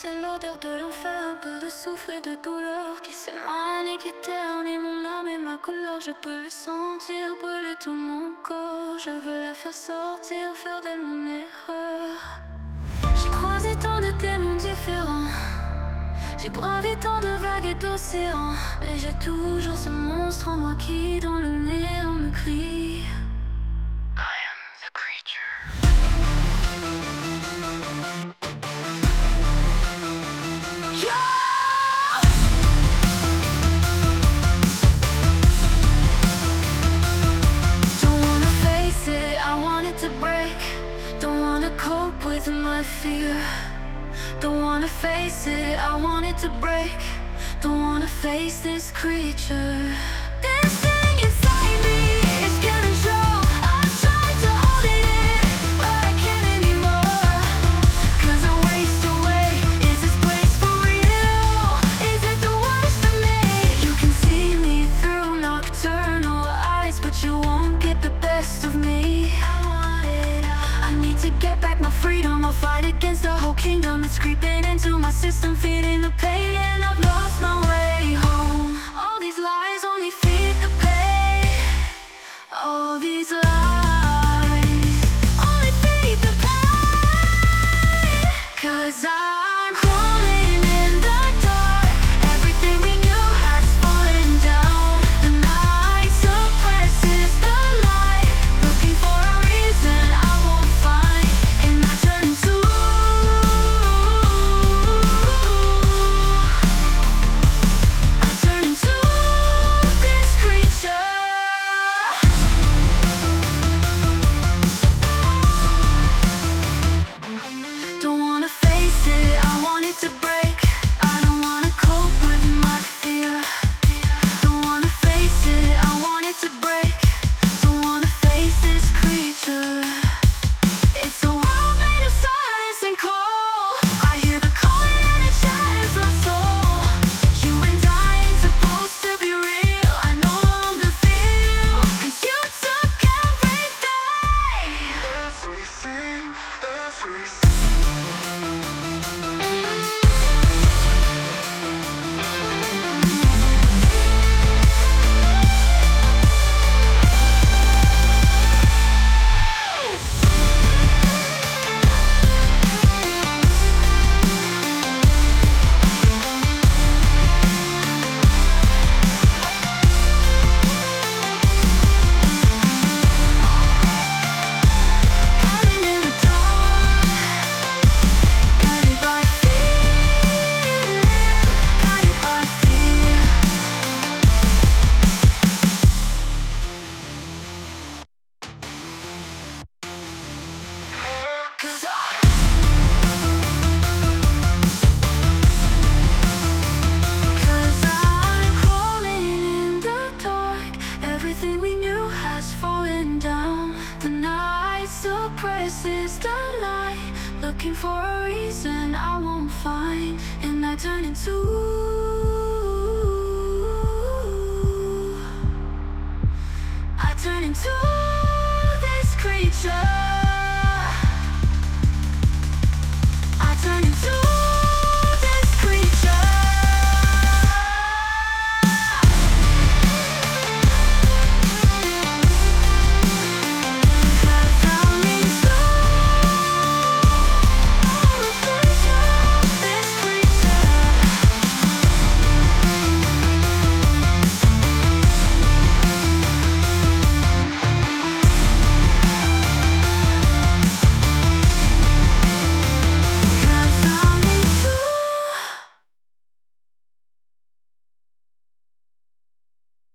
c'est l'odeur de l'enfer, un peu de souffle et de douleur qui s'émane et qui ternit mon âme et ma couleur. Je peux le sentir brûler tout mon corps. Je veux la faire sortir, faire d'elle mon erreur. J'ai croisé tant de démons différents, j'ai bravé tant de vagues et d'océans, mais j'ai toujours ce monstre en moi qui dans le néant me crie: I am the creature. Don't wanna cope with my fear. Don't wanna face it, I want it to break. Don't wanna face this creature. This thing inside me is getting show. I'm trying to hold it in, but I can't anymore. Cause I waste away. Is this place for real? Is it the worst of me? You can see me through nocturnal eyes, but you won't get the best of me. I need to get back my freedom. I'll fight against the whole kingdom. It's creeping into my system, feeding the pain, and I've lost my way home. All these lies only feed the pain. All these lies only feed the pain. Cause I'm crawling in the dark. Everything we knew has fallen down. The night suppresses the light, looking for a reason I won't find. And I turn into this creature. Don't wanna face it, I want it to break. I don't wanna cope with my fear. Don't wanna face it, I want it to break. Don't wanna face this creature. It's a world made of silence and cold. I hear the calling and it shatters my soul. You and I ain't supposed to be real. I no longer feel, cause you took everything. Hiding in the dark, guided by fear, guided by fear. Cause I'm crawling in the dark. Everything we knew has fallen down. The night suppresses the light, looking for a reason I won't find. And I turn into this creature.